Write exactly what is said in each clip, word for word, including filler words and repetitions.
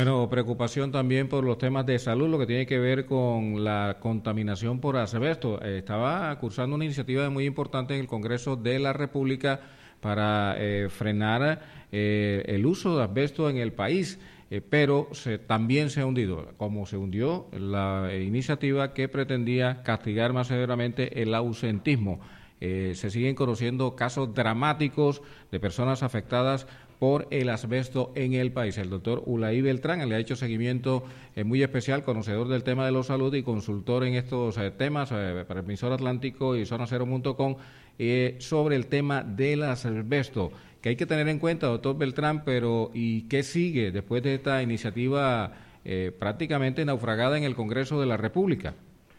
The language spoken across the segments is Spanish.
Bueno, preocupación también por los temas de salud, lo que tiene que ver con la contaminación por asbesto. Eh, estaba cursando una iniciativa muy importante en el Congreso de la República para eh, frenar eh, el uso de asbesto en el país, eh, pero se, también se ha hundido, como se hundió la eh, iniciativa que pretendía castigar más severamente el ausentismo. Eh, se siguen conociendo casos dramáticos de personas afectadas por el asbesto en el país. El doctor Ulaí Beltrán le ha hecho seguimiento eh, muy especial, conocedor del tema de la salud y consultor en estos eh, temas eh, para el Emisor Atlántico y zona cero punto com eh, sobre el tema del asbesto, que hay que tener en cuenta, doctor Beltrán, pero ¿y qué sigue después de esta iniciativa eh, prácticamente naufragada en el Congreso de la República?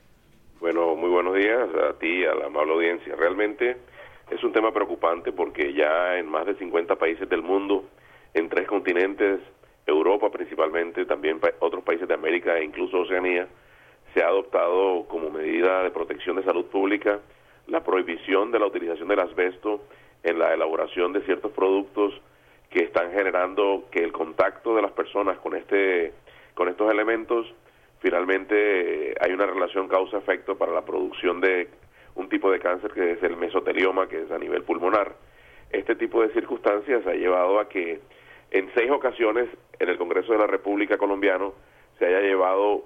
Bueno, muy buenos días a ti y a la amable audiencia. Realmente es un tema preocupante porque ya en más de cincuenta países del mundo, en tres continentes, Europa principalmente, también pa- otros países de América e incluso Oceanía, se ha adoptado como medida de protección de salud pública la prohibición de la utilización del asbesto en la elaboración de ciertos productos que están generando que el contacto de las personas con este con estos elementos finalmente eh, hay una relación causa-efecto para la producción de un tipo de cáncer que es el mesotelioma, que es a nivel pulmonar. Este tipo de circunstancias ha llevado a que en seis ocasiones en el Congreso de la República colombiano se haya llevado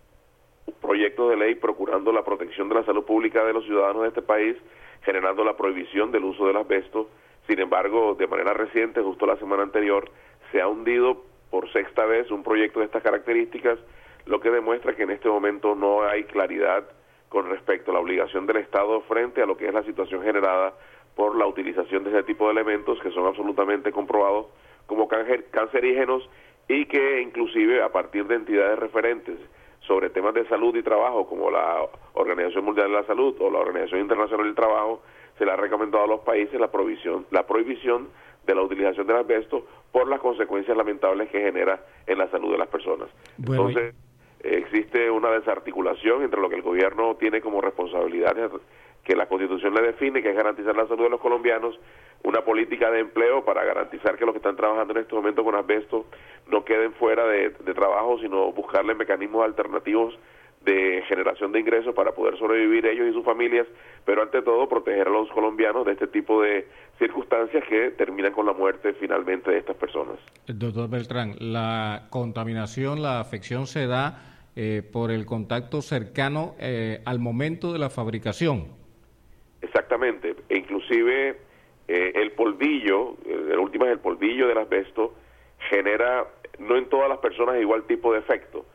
proyectos de ley procurando la protección de la salud pública de los ciudadanos de este país, generando la prohibición del uso del asbesto. Sin embargo, de manera reciente, justo la semana anterior, se ha hundido por sexta vez un proyecto de estas características, lo que demuestra que en este momento no hay claridad con respecto a la obligación del Estado frente a lo que es la situación generada por la utilización de ese tipo de elementos que son absolutamente comprobados como cancerígenos y que inclusive a partir de entidades referentes sobre temas de salud y trabajo como la Organización Mundial de la Salud o la Organización Internacional del Trabajo se le ha recomendado a los países la prohibición, la prohibición de la utilización del asbesto por las consecuencias lamentables que genera en la salud de las personas. Bueno, Entonces, existe una desarticulación entre lo que el gobierno tiene como responsabilidad que la Constitución le define, que es garantizar la salud de los colombianos, una política de empleo para garantizar que los que están trabajando en este momento con asbesto no queden fuera de, de trabajo, sino buscarle mecanismos alternativos de generación de ingresos para poder sobrevivir ellos y sus familias, pero ante todo proteger a los colombianos de este tipo de circunstancias que terminan con la muerte finalmente de estas personas. Doctor Beltrán, la contaminación, la afección se da eh, por el contacto cercano eh, al momento de la fabricación. Exactamente, e inclusive eh, el polvillo, en últimas el polvillo del asbesto genera, no en todas las personas igual tipo de efecto,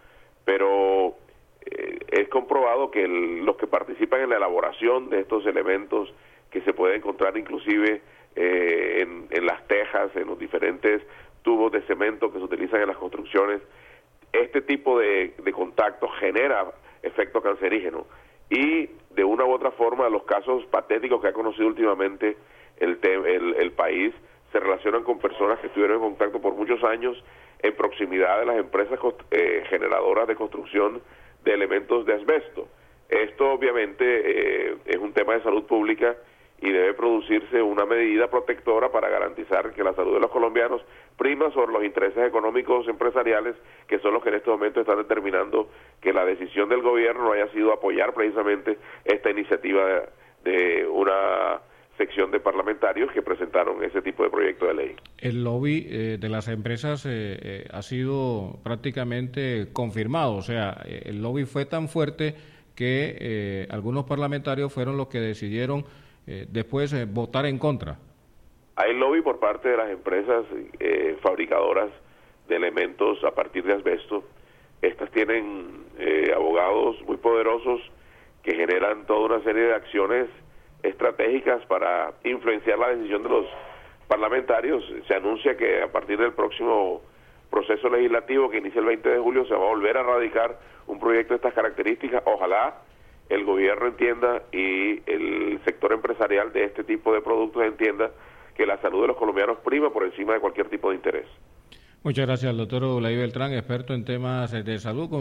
pero eh, es comprobado que el, los que participan en la elaboración de estos elementos que se puede encontrar inclusive eh, en, en las tejas, en los diferentes tubos de cemento que se utilizan en las construcciones, este tipo de, de contacto genera efecto cancerígeno. Y de una u otra forma los casos patéticos que ha conocido últimamente el, el, el país se relacionan con personas que estuvieron en contacto por muchos años en proximidad de las empresas eh, generadoras de construcción de elementos de asbesto. Esto obviamente eh, es un tema de salud pública y debe producirse una medida protectora para garantizar que la salud de los colombianos prima sobre los intereses económicos empresariales, que son los que en este momento están determinando que la decisión del gobierno no haya sido apoyar precisamente esta iniciativa de, de una sección de parlamentarios que presentaron ese tipo de proyecto de ley. El lobby eh, de las empresas eh, eh, ha sido prácticamente confirmado, o sea, eh, el lobby fue tan fuerte que eh, algunos parlamentarios fueron los que decidieron eh, después eh, votar en contra. Hay lobby por parte de las empresas eh, fabricadoras de elementos a partir de asbesto. Estas tienen eh, abogados muy poderosos que generan toda una serie de acciones estratégicas para influenciar la decisión de los parlamentarios. Se anuncia que a partir del próximo proceso legislativo que inicia el veinte de julio se va a volver a radicar un proyecto de estas características. Ojalá el gobierno entienda y el sector empresarial de este tipo de productos entienda que la salud de los colombianos prima por encima de cualquier tipo de interés. Muchas gracias, doctor Ulaí Beltrán, experto en temas de salud.